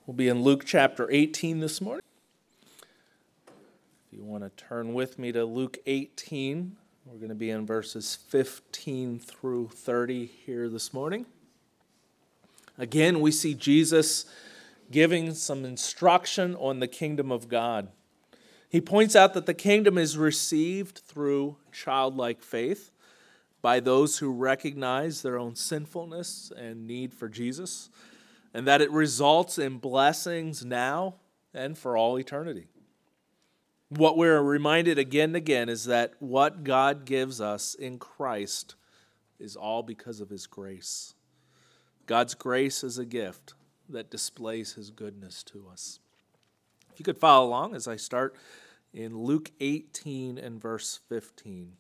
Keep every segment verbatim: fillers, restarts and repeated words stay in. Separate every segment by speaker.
Speaker 1: We'll be in Luke chapter eighteen this morning. If you want to turn with me to Luke eighteen, we're going to be in verses fifteen through thirty here this morning. Again, we see Jesus giving some instruction on the kingdom of God. He points out that the kingdom is received through childlike faith by those who recognize their own sinfulness and need for Jesus, and that it results in blessings now and for all eternity. What we're reminded again and again is that what God gives us in Christ is all because of His grace. God's grace is a gift that displays His goodness to us. If you could follow along as I start in Luke eighteen and verse fifteen.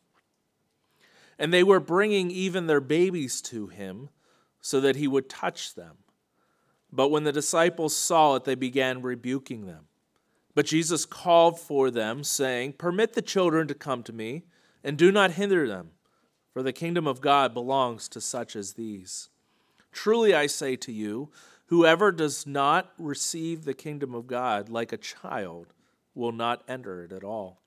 Speaker 1: And they were bringing even their babies to Him so that He would touch them. But when the disciples saw it, they began rebuking them. But Jesus called for them, saying, "Permit the children to come to me, and do not hinder them, for the kingdom of God belongs to such as these. Truly I say to you, whoever does not receive the kingdom of God like a child will not enter it at all."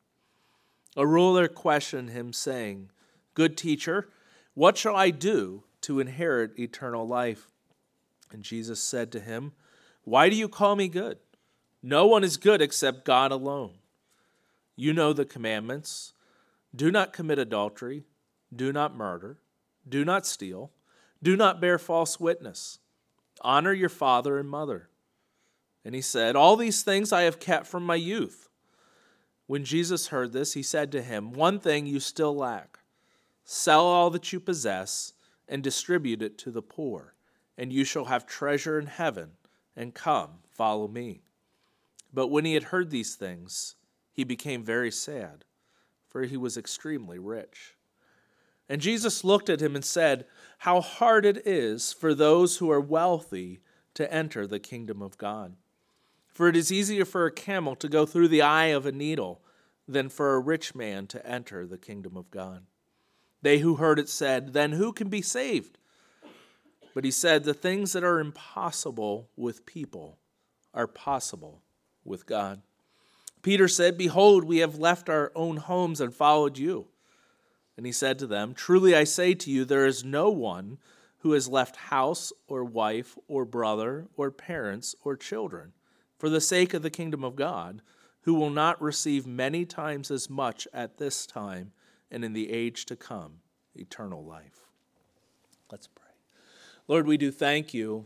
Speaker 1: A ruler questioned Him, saying, "Good teacher, what shall I do to inherit eternal life?" And Jesus said to him, "Why do you call me good? No one is good except God alone. You know the commandments. Do not commit adultery. Do not murder. Do not steal. Do not bear false witness. Honor your father and mother." And he said, "All these things I have kept from my youth." When Jesus heard this, he said to him, "One thing you still lack. Sell all that you possess and distribute it to the poor, and you shall have treasure in heaven, and come, follow me." But when he had heard these things, he became very sad, for he was extremely rich. And Jesus looked at him and said, "How hard it is for those who are wealthy to enter the kingdom of God. For it is easier for a camel to go through the eye of a needle than for a rich man to enter the kingdom of God." They who heard it said, "Then who can be saved?" But he said, "The things that are impossible with people are possible with God." Peter said, "Behold, we have left our own homes and followed you." And he said to them, "Truly I say to you, there is no one who has left house or wife or brother or parents or children for the sake of the kingdom of God, who will not receive many times as much at this time and in the age to come, eternal life." Let's pray. Lord, we do thank you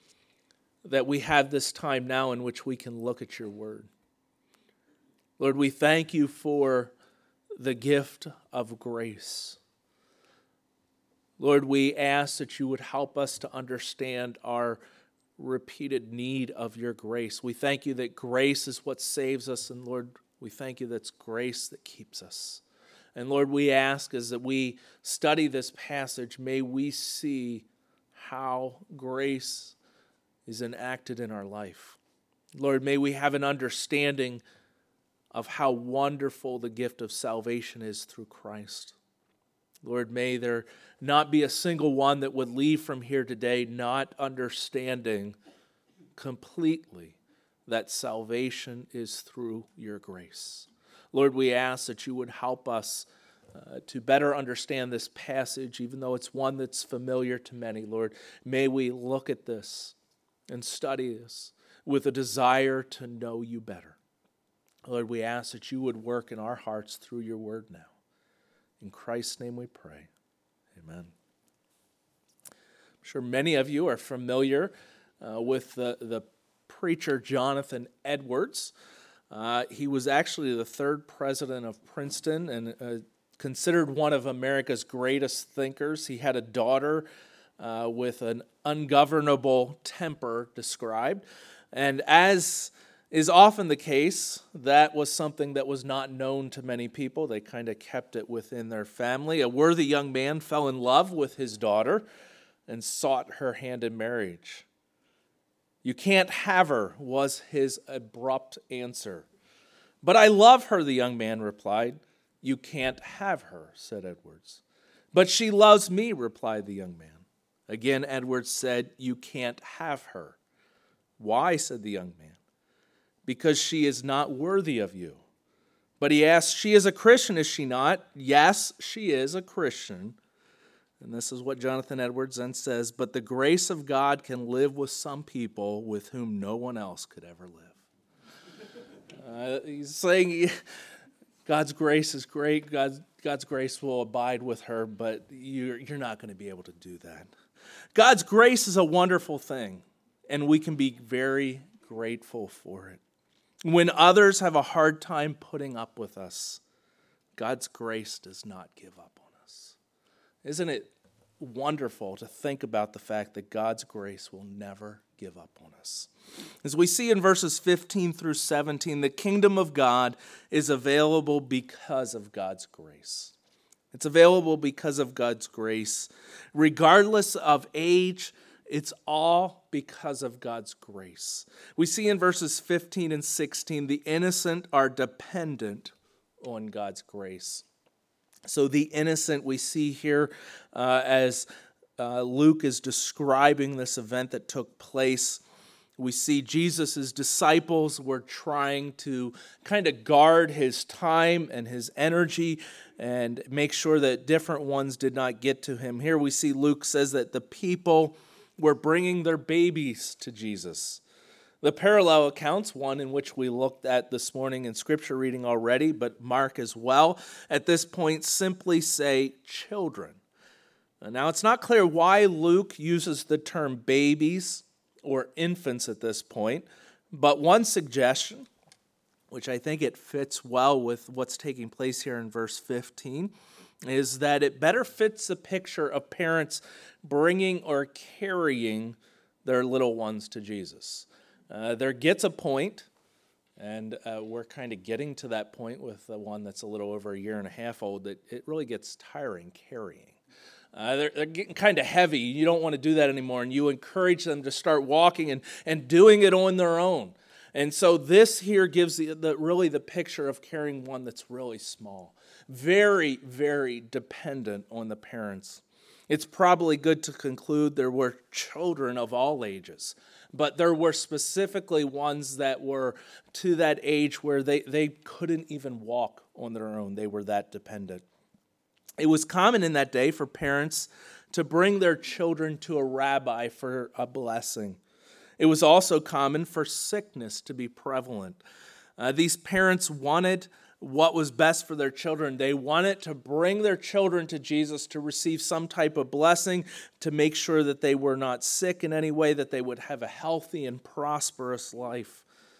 Speaker 1: that we have this time now in which we can look at your word. Lord, we thank you for the gift of grace. Lord, we ask that you would help us to understand our repeated need of your grace. We thank you that grace is what saves us, and Lord, we thank you that it's grace that keeps us. And Lord, we ask as that we study this passage, may we see how grace is enacted in our life. Lord, may we have an understanding of how wonderful the gift of salvation is through Christ. Lord, may there not be a single one that would leave from here today not understanding completely that salvation is through your grace. Lord, we ask that you would help us uh, to better understand this passage, even though it's one that's familiar to many. Lord, may we look at this and study this with a desire to know you better. Lord, we ask that you would work in our hearts through your word now. In Christ's name we pray. Amen. I'm sure many of you are familiar uh, with the, the preacher Jonathan Edwards. Uh, he was actually the third president of Princeton and uh, considered one of America's greatest thinkers. He had a daughter uh, with an ungovernable temper described. And as is often the case, that was something that was not known to many people. They kind of kept it within their family. A worthy young man fell in love with his daughter and sought her hand in marriage. "You can't have her," was his abrupt answer. "But I love her," the young man replied. "You can't have her," said Edwards. "But she loves me," replied the young man. Again, Edwards said, "You can't have her." "Why?" said the young man. "Because she is not worthy of you." But he asked, "She is a Christian, is she not?" "Yes, she is a Christian." And this is what Jonathan Edwards then says, "But the grace of God can live with some people with whom no one else could ever live." Uh, he's saying God's grace is great. God's, God's grace will abide with her, but you're, you're not going to be able to do that. God's grace is a wonderful thing, and we can be very grateful for it. When others have a hard time putting up with us, God's grace does not give up on us. Isn't it wonderful to think about the fact that God's grace will never give up on us? As we see in verses fifteen through seventeen, the kingdom of God is available because of God's grace. It's available because of God's grace. Regardless of age, it's all because of God's grace. We see in verses fifteen and sixteen, the innocent are dependent on God's grace. So the innocent we see here uh, as uh, Luke is describing this event that took place. We see Jesus' disciples were trying to kind of guard his time and his energy and make sure that different ones did not get to him. Here we see Luke says that the people were bringing their babies to Jesus. The parallel accounts, one in which we looked at this morning in scripture reading already, but Mark as well, at this point simply say children. Now it's not clear why Luke uses the term babies or infants at this point, but one suggestion, which I think it fits well with what's taking place here in verse fifteen, is that it better fits the picture of parents bringing or carrying their little ones to Jesus. Uh, there gets a point, and uh, we're kind of getting to that point with the one that's a little over a year and a half old, that it really gets tiring carrying. Uh, they're, they're getting kind of heavy. You don't want to do that anymore, and you encourage them to start walking and, and doing it on their own. And so this here gives the, the really the picture of carrying one that's really small, very, very dependent on the parents. It's probably good to conclude there were children of all ages, but there were specifically ones that were to that age where they, they couldn't even walk on their own. They were that dependent. It was common in that day for parents to bring their children to a rabbi for a blessing. It was also common for sickness to be prevalent. Uh, these parents wanted what was best for their children. They wanted to bring their children to Jesus to receive some type of blessing, to make sure that they were not sick in any way, that they would have a healthy and prosperous life.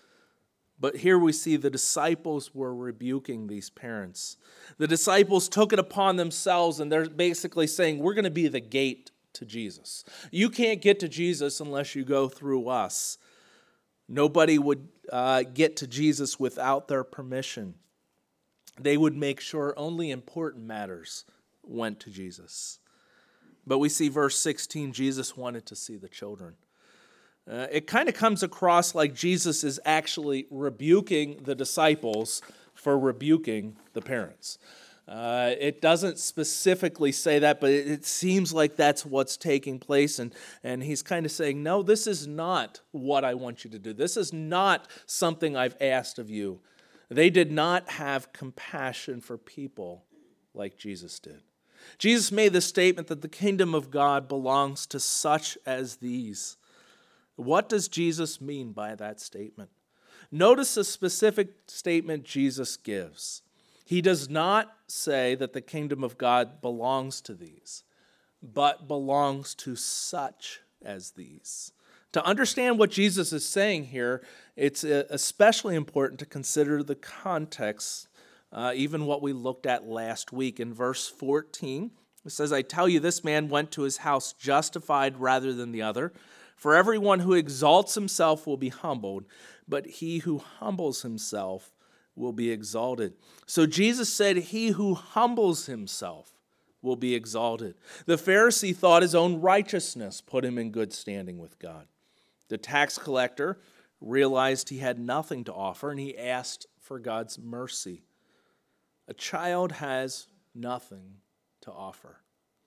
Speaker 1: But here we see the disciples were rebuking these parents. The disciples took it upon themselves, and they're basically saying, we're going to be the gate to Jesus. You can't get to Jesus unless you go through us. Nobody would uh, get to Jesus without their permission. They would make sure only important matters went to Jesus. But we see verse sixteen, Jesus wanted to see the children. Uh, it kind of comes across like Jesus is actually rebuking the disciples for rebuking the parents. Uh, it doesn't specifically say that, but it, it seems like that's what's taking place. And, and he's kind of saying, no, this is not what I want you to do. This is not something I've asked of you. They did not have compassion for people like Jesus did. Jesus made the statement that the kingdom of God belongs to such as these. What does Jesus mean by that statement? Notice the specific statement Jesus gives. He does not say that the kingdom of God belongs to these, but belongs to such as these. To understand what Jesus is saying here, it's especially important to consider the context, uh, even what we looked at last week. In verse fourteen, it says, I tell you, this man went to his house justified rather than the other. For everyone who exalts himself will be humbled, but he who humbles himself will be exalted. So Jesus said, he who humbles himself will be exalted. The Pharisee thought his own righteousness put him in good standing with God. The tax collector realized he had nothing to offer, and he asked for God's mercy. A child has nothing to offer.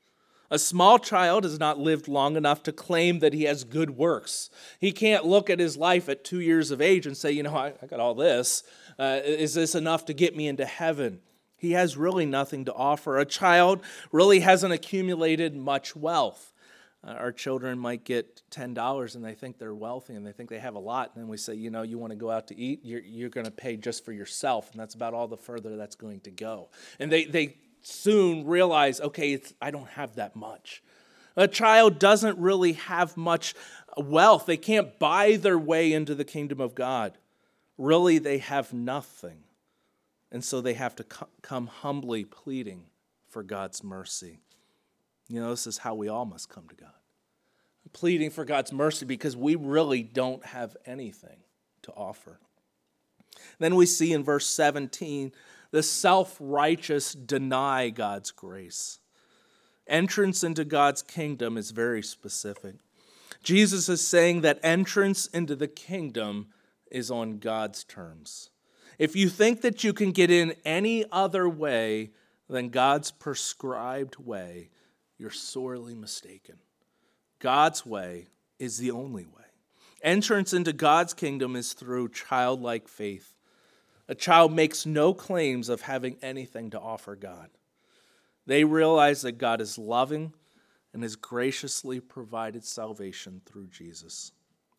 Speaker 1: A small child has not lived long enough to claim that he has good works. He can't look at his life at two years of age and say, you know, I, I got all this. Uh, is this enough to get me into heaven? He has really nothing to offer. A child really hasn't accumulated much wealth. Uh, our children might get ten dollars and they think they're wealthy and they think they have a lot. And then we say, you know, you want to go out to eat? You're, you're going to pay just for yourself. And that's about all the further that's going to go. And they, they soon realize, okay, it's, I don't have that much. A child doesn't really have much wealth. They can't buy their way into the kingdom of God. Really, they have nothing. And so they have to come humbly pleading for God's mercy. You know, this is how we all must come to God. Pleading for God's mercy because we really don't have anything to offer. Then we see in verse seventeen, the self-righteous deny God's grace. Entrance into God's kingdom is very specific. Jesus is saying that entrance into the kingdom is on God's terms. If you think that you can get in any other way than God's prescribed way, you're sorely mistaken. God's way is the only way. Entrance into God's kingdom is through childlike faith. A child makes no claims of having anything to offer God. They realize that God is loving and has graciously provided salvation through Jesus.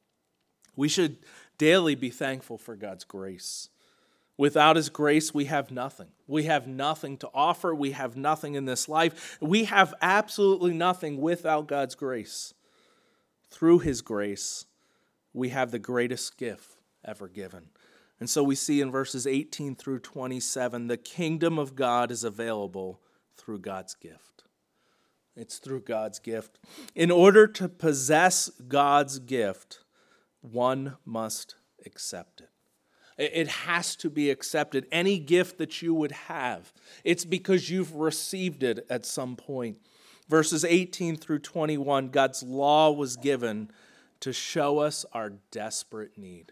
Speaker 1: We should daily be thankful for God's grace. Without his grace, we have nothing. We have nothing to offer. We have nothing in this life. We have absolutely nothing without God's grace. Through his grace, we have the greatest gift ever given. And so we see in verses eighteen through twenty-seven, the kingdom of God is available through God's gift. It's through God's gift. In order to possess God's gift, one must accept it. It has to be accepted. Any gift that you would have, it's because you've received it at some point. Verses eighteen through twenty-one, God's law was given to show us our desperate need.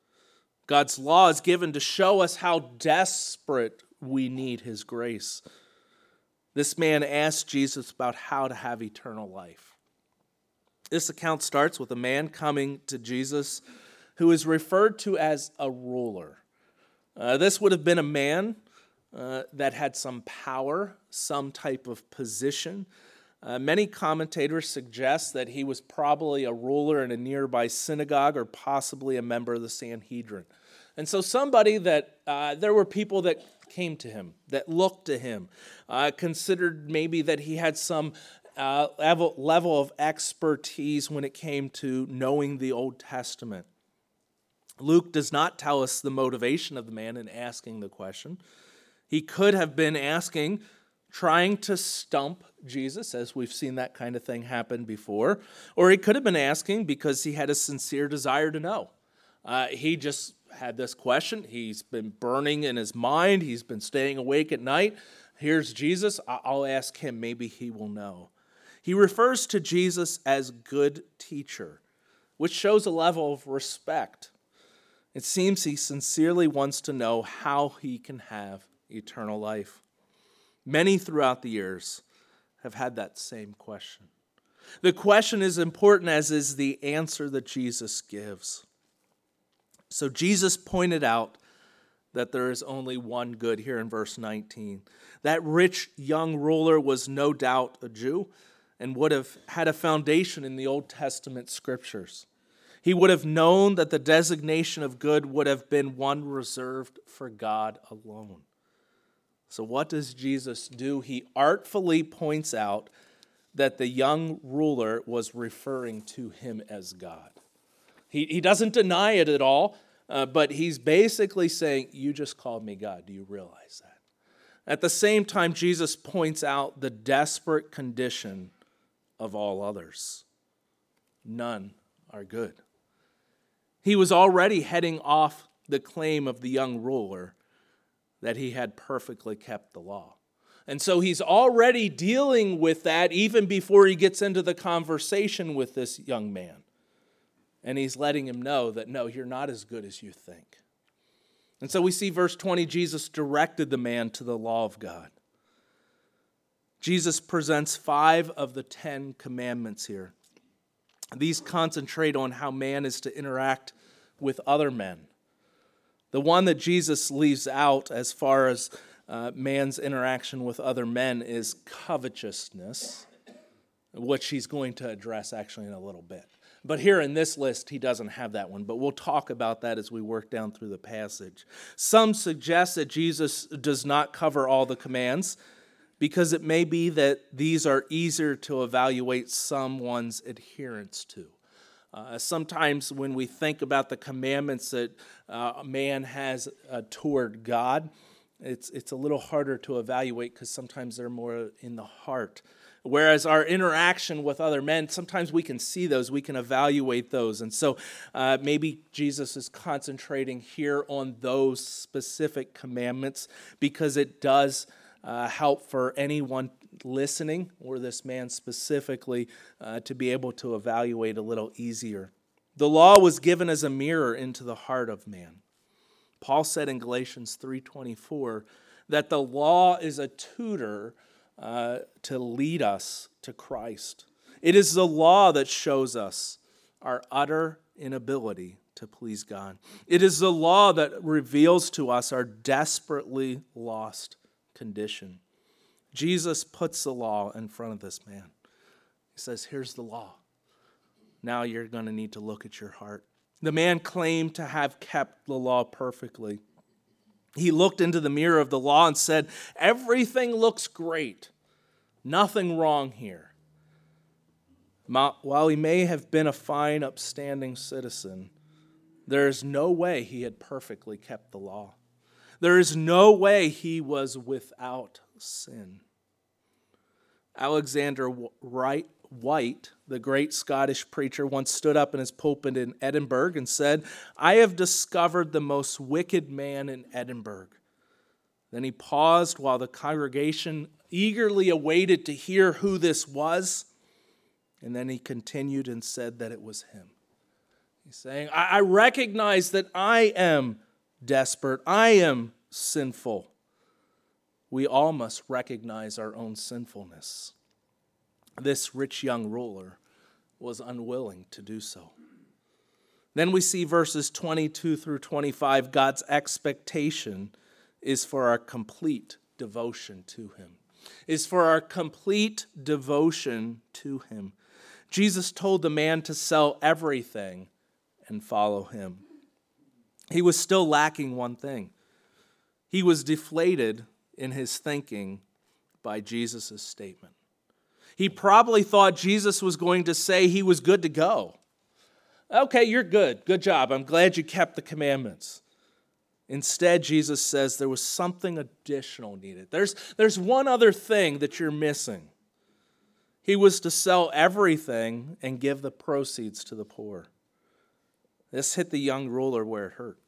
Speaker 1: God's law is given to show us how desperate we need his grace. This man asked Jesus about how to have eternal life. This account starts with a man coming to Jesus who is referred to as a ruler. Uh, this would have been a man uh, that had some power, some type of position. Uh, many commentators suggest that he was probably a ruler in a nearby synagogue or possibly a member of the Sanhedrin. And so somebody that, uh, there were people that came to him, that looked to him, uh, considered maybe that he had some uh, level, level of expertise when it came to knowing the Old Testament. Luke does not tell us the motivation of the man in asking the question. He could have been asking, trying to stump Jesus, as we've seen that kind of thing happen before. Or he could have been asking because he had a sincere desire to know. Uh, he just had this question. He's been burning in his mind. He's been staying awake at night. Here's Jesus. I'll ask him. Maybe he will know. He refers to Jesus as good teacher, which shows a level of respect. It seems he sincerely wants to know how he can have eternal life. Many throughout the years have had that same question. The question is important, as is the answer that Jesus gives. So Jesus pointed out that there is only one good here in verse nineteen. That rich young ruler was no doubt a Jew and would have had a foundation in the Old Testament scriptures. He would have known that the designation of good would have been one reserved for God alone. So what does Jesus do? He artfully points out that the young ruler was referring to him as God. He, he doesn't deny it at all, uh, but he's basically saying, you just called me God. Do you realize that? At the same time, Jesus points out the desperate condition of all others. None are good. He was already heading off the claim of the young ruler that he had perfectly kept the law. And so he's already dealing with that even before he gets into the conversation with this young man. And he's letting him know that, no, you're not as good as you think. And so we see verse twenty, Jesus directed the man to the law of God. Jesus presents five of the Ten Commandments here. These concentrate on how man is to interact with other men. The one that Jesus leaves out as far as uh, man's interaction with other men is covetousness, which he's going to address actually in a little bit. But here in this list, he doesn't have that one, but we'll talk about that as we work down through the passage. Some suggest that Jesus does not cover all the commands because it may be that these are easier to evaluate someone's adherence to. Uh, sometimes when we think about the commandments that uh, man has uh, toward God, it's, it's a little harder to evaluate because sometimes they're more in the heart. Whereas our interaction with other men, sometimes we can see those, we can evaluate those. And so uh, maybe Jesus is concentrating here on those specific commandments because it does uh, help for anyone listening, or this man specifically, uh, to be able to evaluate a little easier. The law was given as a mirror into the heart of man. Paul said in Galatians three twenty-four that the law is a tutor Uh, to lead us to Christ. It is the law that shows us our utter inability to please God. It is the law that reveals to us our desperately lost condition. Jesus puts the law in front of this man. He says, here's the law. Now you're going to need to look at your heart. The man claimed to have kept the law perfectly. He looked into the mirror of the law and said, everything looks great. Nothing wrong here. While he may have been a fine, upstanding citizen, there is no way he had perfectly kept the law. There is no way he was without sin. Alexander White, the great Scottish preacher, once stood up in his pulpit in Edinburgh and said, I have discovered the most wicked man in Edinburgh. Then he paused while the congregation eagerly awaited to hear who this was, and then he continued and said that it was him. He's saying, I, I recognize that I am desperate, I am sinful. We all must recognize our own sinfulness. This rich young ruler was unwilling to do so. Then we see verses twenty-two through twenty-five, God's expectation is for our complete devotion to him. Is for our complete devotion to him. Jesus told the man to sell everything and follow him. He was still lacking one thing. He was deflated in his thinking by Jesus' statement. He probably thought Jesus was going to say he was good to go. Okay, you're good. Good job. I'm glad you kept the commandments. Instead, Jesus says there was something additional needed. There's, there's one other thing that you're missing. He was to sell everything and give the proceeds to the poor. This hit the young ruler where it hurt.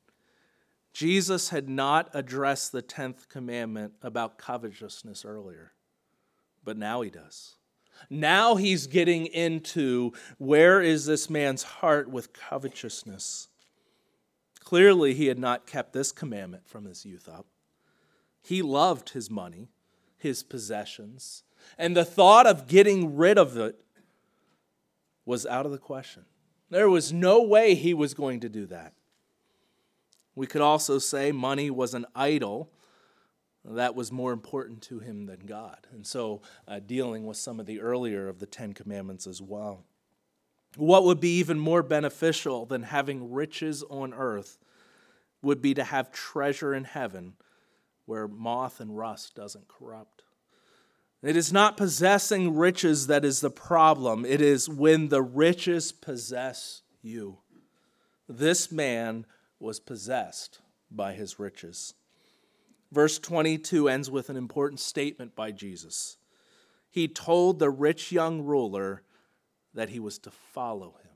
Speaker 1: Jesus had not addressed the tenth commandment about covetousness earlier, but now he does. Now he's getting into where is this man's heart with covetousness. Clearly, he had not kept this commandment from his youth up. He loved his money, his possessions, and the thought of getting rid of it was out of the question. There was no way he was going to do that. We could also say money was an idol that was more important to him than God. And so uh, dealing with some of the earlier of the Ten Commandments as well. What would be even more beneficial than having riches on earth would be to have treasure in heaven where moth and rust doesn't corrupt. It is not possessing riches that is the problem. It is when the riches possess you. This man was possessed by his riches. Verse twenty-two ends with an important statement by Jesus. He told the rich young ruler that he was to follow him.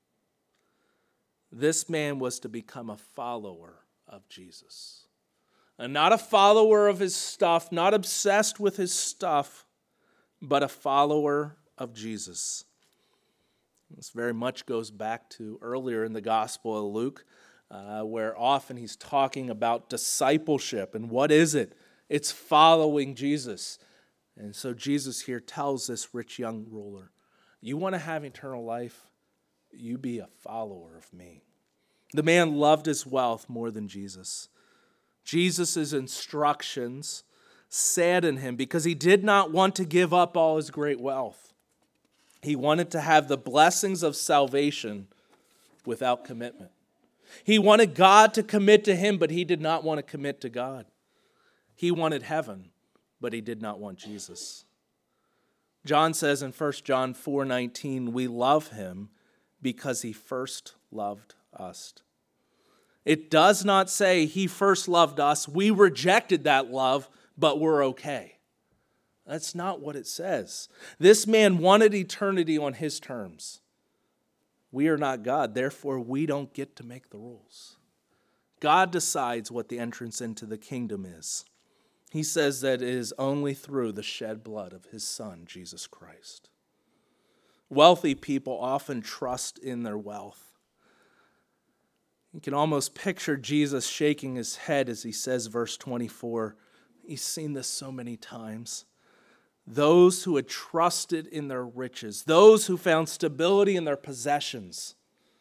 Speaker 1: This man was to become a follower of Jesus. And not a follower of his stuff, not obsessed with his stuff, but a follower of Jesus. This very much goes back to earlier in the Gospel of Luke, uh, where often he's talking about discipleship. And what is it? It's following Jesus. And so Jesus here tells this rich young ruler, you want to have eternal life? You be a follower of me. The man loved his wealth more than Jesus. Jesus' instructions saddened him because he did not want to give up all his great wealth. He wanted to have the blessings of salvation without commitment. He wanted God to commit to him, but he did not want to commit to God. He wanted heaven, but he did not want Jesus. John says in First John four nineteen, we love him because he first loved us. It does not say he first loved us, we rejected that love, but we're okay. That's not what it says. This man wanted eternity on his terms. We are not God, therefore we don't get to make the rules. God decides what the entrance into the kingdom is. He says that it is only through the shed blood of his Son, Jesus Christ. Wealthy people often trust in their wealth. You can almost picture Jesus shaking his head as he says, verse twenty-four, he's seen this so many times. Those who had trusted in their riches, those who found stability in their possessions,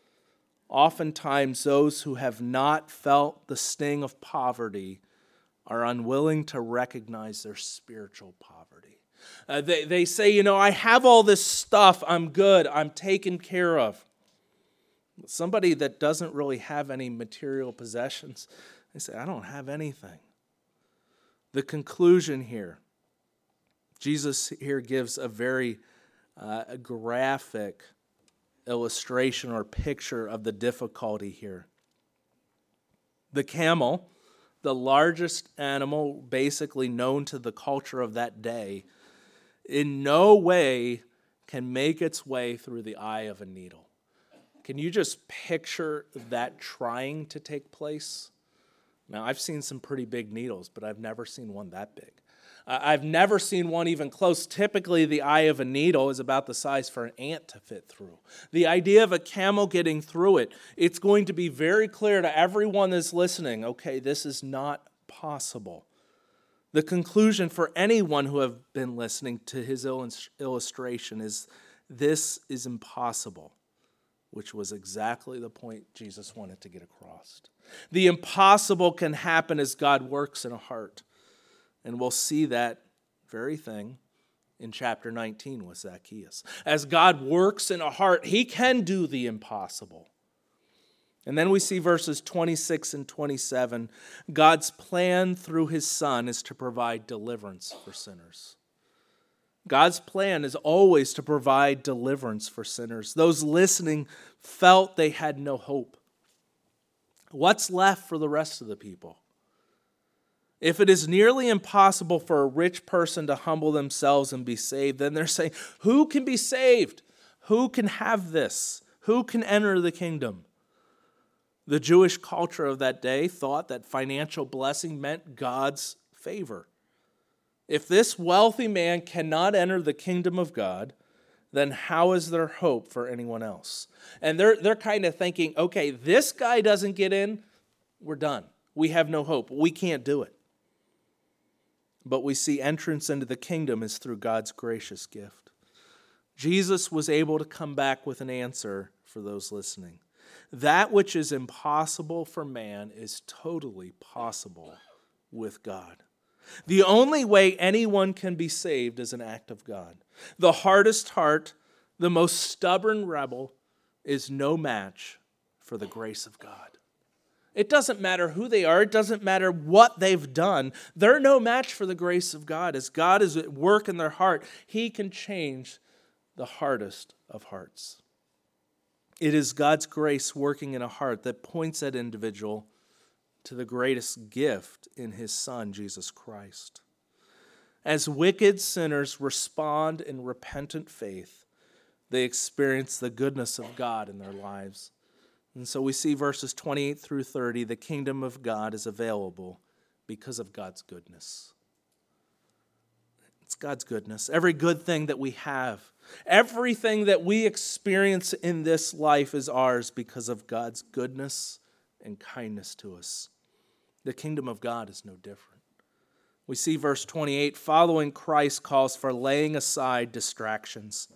Speaker 1: oftentimes those who have not felt the sting of poverty are unwilling to recognize their spiritual poverty. Uh, they, they say, you know, I have all this stuff, I'm good, I'm taken care of. Somebody that doesn't really have any material possessions, they say, I don't have anything. The conclusion here, Jesus here gives a very uh, a graphic illustration or picture of the difficulty here. The camel, the largest animal basically known to the culture of that day, in no way can make its way through the eye of a needle. Can you just picture that trying to take place? Now, I've seen some pretty big needles, but I've never seen one that big. Uh, I've never seen one even close. Typically, the eye of a needle is about the size for an ant to fit through. The idea of a camel getting through it, it's going to be very clear to everyone that's listening, okay, this is not possible. The conclusion for anyone who have been listening to his illustration is this is impossible, which was exactly the point Jesus wanted to get across. The impossible can happen as God works in a heart. And we'll see that very thing in chapter nineteen with Zacchaeus. As God works in a heart, he can do the impossible. And then we see verses twenty-six and twenty-seven. God's plan through his Son is to provide deliverance for sinners. God's plan is always to provide deliverance for sinners. Those listening felt they had no hope. What's left for the rest of the people? If it is nearly impossible for a rich person to humble themselves and be saved, then they're saying, who can be saved? Who can have this? Who can enter the kingdom? The Jewish culture of that day thought that financial blessing meant God's favor. If this wealthy man cannot enter the kingdom of God, then how is there hope for anyone else? And they're, they're kind of thinking, okay, this guy doesn't get in, we're done. We have no hope. We can't do it. But we see entrance into the kingdom is through God's gracious gift. Jesus was able to come back with an answer for those listening. That which is impossible for man is totally possible with God. The only way anyone can be saved is an act of God. The hardest heart, the most stubborn rebel, is no match for the grace of God. It doesn't matter who they are. It doesn't matter what they've done. They're no match for the grace of God. As God is at work in their heart, he can change the hardest of hearts. It is God's grace working in a heart that points that individual to the greatest gift in his Son, Jesus Christ. As wicked sinners respond in repentant faith, they experience the goodness of God in their lives. And so we see verses twenty-eight through thirty, the kingdom of God is available because of God's goodness. It's God's goodness. Every good thing that we have, everything that we experience in this life is ours because of God's goodness and kindness to us. The kingdom of God is no different. We see verse twenty-eight, following Christ calls for laying aside distractions.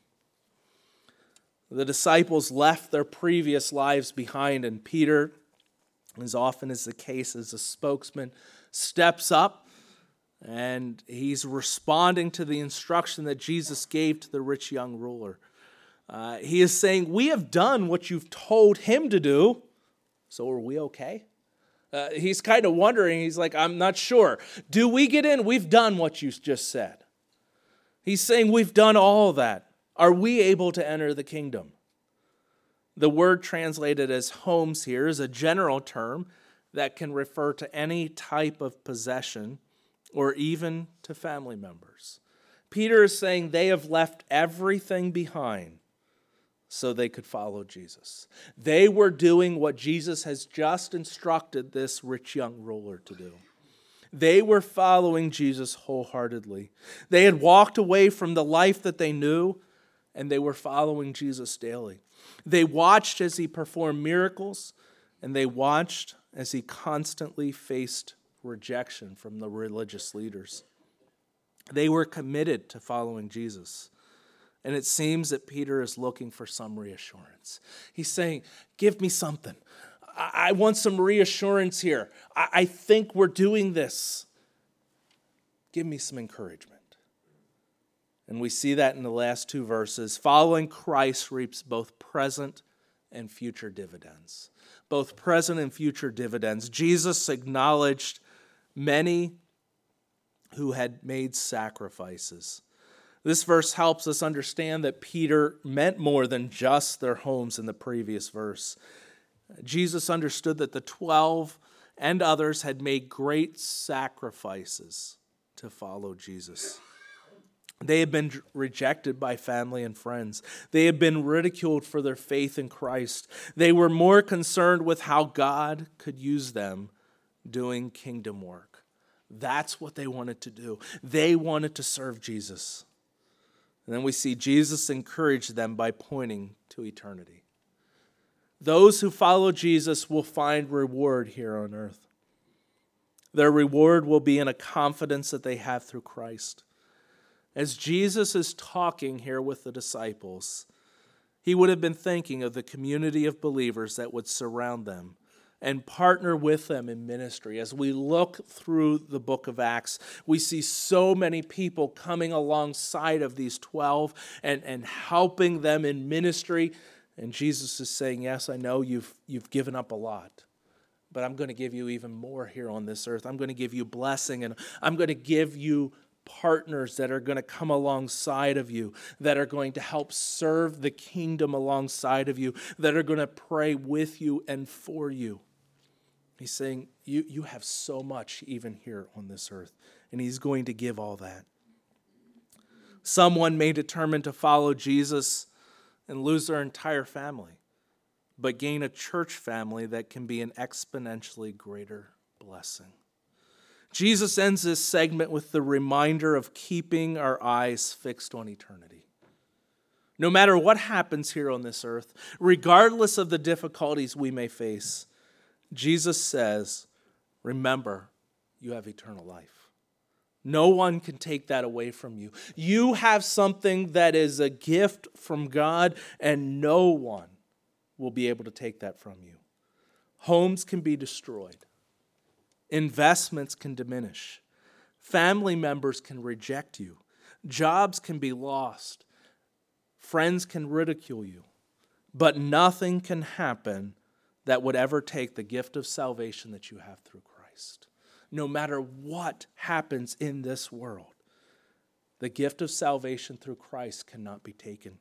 Speaker 1: The disciples left their previous lives behind, and Peter, as often is the case as a spokesman, steps up, and he's responding to the instruction that Jesus gave to the rich young ruler. Uh, he is saying, we have done what you've told him to do, so are we okay? Uh, he's kind of wondering, he's like, I'm not sure. Do we get in? We've done what you just said. He's saying, we've done all that. Are we able to enter the kingdom? The word translated as homes here is a general term that can refer to any type of possession or even to family members. Peter is saying they have left everything behind so they could follow Jesus. They were doing what Jesus has just instructed this rich young ruler to do. They were following Jesus wholeheartedly. They had walked away from the life that they knew, and they were following Jesus daily. They watched as he performed miracles, and they watched as he constantly faced rejection from the religious leaders. They were committed to following Jesus. And it seems that Peter is looking for some reassurance. He's saying, give me something. I want some reassurance here. I think we're doing this. Give me some encouragement. And we see that in the last two verses. Following Christ reaps both present and future dividends. Both present and future dividends. Jesus acknowledged many who had made sacrifices. This verse helps us understand that Peter meant more than just their homes in the previous verse. Jesus understood that the twelve and others had made great sacrifices to follow Jesus. They had been rejected by family and friends. They had been ridiculed for their faith in Christ. They were more concerned with how God could use them doing kingdom work. That's what they wanted to do. They wanted to serve Jesus. And then we see Jesus encourage them by pointing to eternity. Those who follow Jesus will find reward here on earth. Their reward will be in a confidence that they have through Christ. As Jesus is talking here with the disciples, he would have been thinking of the community of believers that would surround them and partner with them in ministry. As we look through the book of Acts, we see so many people coming alongside of these twelve and, and helping them in ministry. And Jesus is saying, yes, I know you've, you've given up a lot, but I'm going to give you even more here on this earth. I'm going to give you blessing, and I'm going to give you partners that are going to come alongside of you, that are going to help serve the kingdom alongside of you, that are going to pray with you and for you. He's saying, you, you have so much even here on this earth, and he's going to give all that. Someone may determine to follow Jesus and lose their entire family, but gain a church family that can be an exponentially greater blessing. Jesus ends this segment with the reminder of keeping our eyes fixed on eternity. No matter what happens here on this earth, regardless of the difficulties we may face, Jesus says, remember, you have eternal life. No one can take that away from you. You have something that is a gift from God, and no one will be able to take that from you. Homes can be destroyed. Investments can diminish. Family members can reject you. Jobs can be lost. Friends can ridicule you. But nothing can happen that would ever take the gift of salvation that you have through Christ. No matter what happens in this world, the gift of salvation through Christ cannot be taken.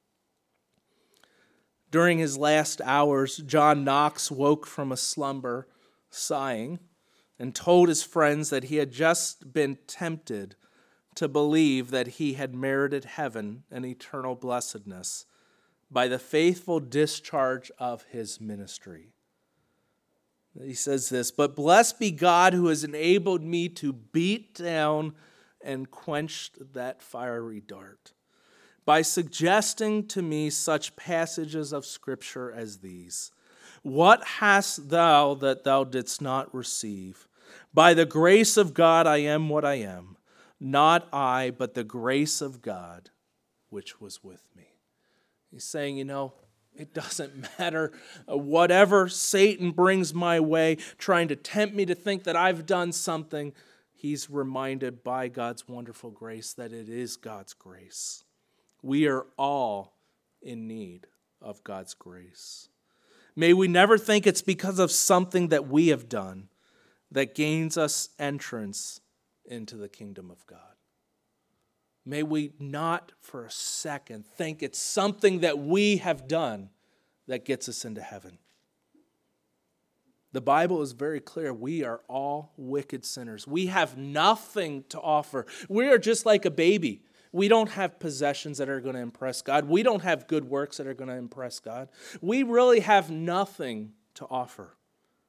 Speaker 1: During his last hours, John Knox woke from a slumber, sighing, and told his friends that he had just been tempted to believe that he had merited heaven and eternal blessedness by the faithful discharge of his ministry. He says this, but blessed be God who has enabled me to beat down and quench that fiery dart by suggesting to me such passages of Scripture as these. What hast thou that thou didst not receive? By the grace of God I am what I am. Not I, but the grace of God which was with me. He's saying, you know, it doesn't matter whatever Satan brings my way, trying to tempt me to think that I've done something. He's reminded by God's wonderful grace that it is God's grace. We are all in need of God's grace. May we never think it's because of something that we have done that gains us entrance into the kingdom of God. May we not for a second think it's something that we have done that gets us into heaven. The Bible is very clear. We are all wicked sinners. We have nothing to offer. We are just like a baby. We don't have possessions that are going to impress God. We don't have good works that are going to impress God. We really have nothing to offer.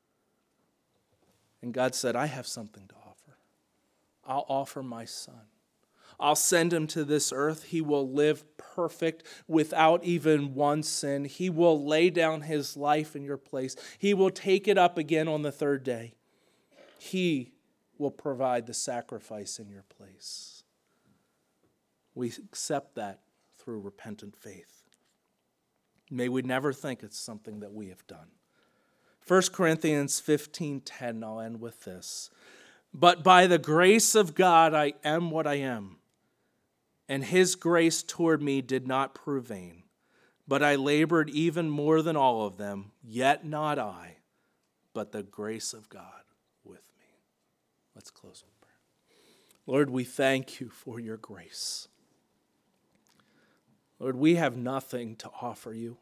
Speaker 1: And God said, I have something to offer. I'll offer my Son. I'll send him to this earth. He will live perfect without even one sin. He will lay down his life in your place. He will take it up again on the third day. He will provide the sacrifice in your place. We accept that through repentant faith. May we never think it's something that we have done. First Corinthians fifteen ten, I'll end with this. But by the grace of God I am what I am, and his grace toward me did not prove vain. But I labored even more than all of them, yet not I, but the grace of God with me. Let's close with prayer. Lord, we thank you for your grace. Lord, we have nothing to offer you.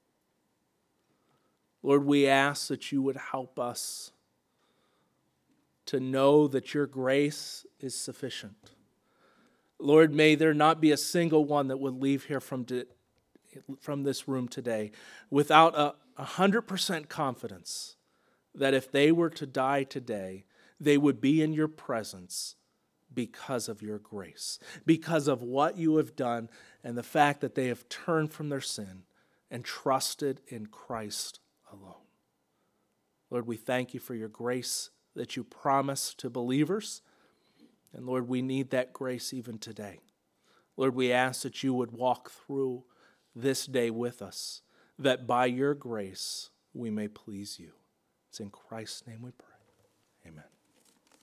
Speaker 1: Lord, we ask that you would help us to know that your grace is sufficient. Lord, may there not be a single one that would leave here from, di- from this room today without a one hundred percent confidence that if they were to die today, they would be in your presence because of your grace, because of what you have done and the fact that they have turned from their sin and trusted in Christ alone. Lord, we thank you for your grace that you promise to believers. And Lord, we need that grace even today. Lord, we ask that you would walk through this day with us, that by your grace we may please you. It's in Christ's name we pray. Amen.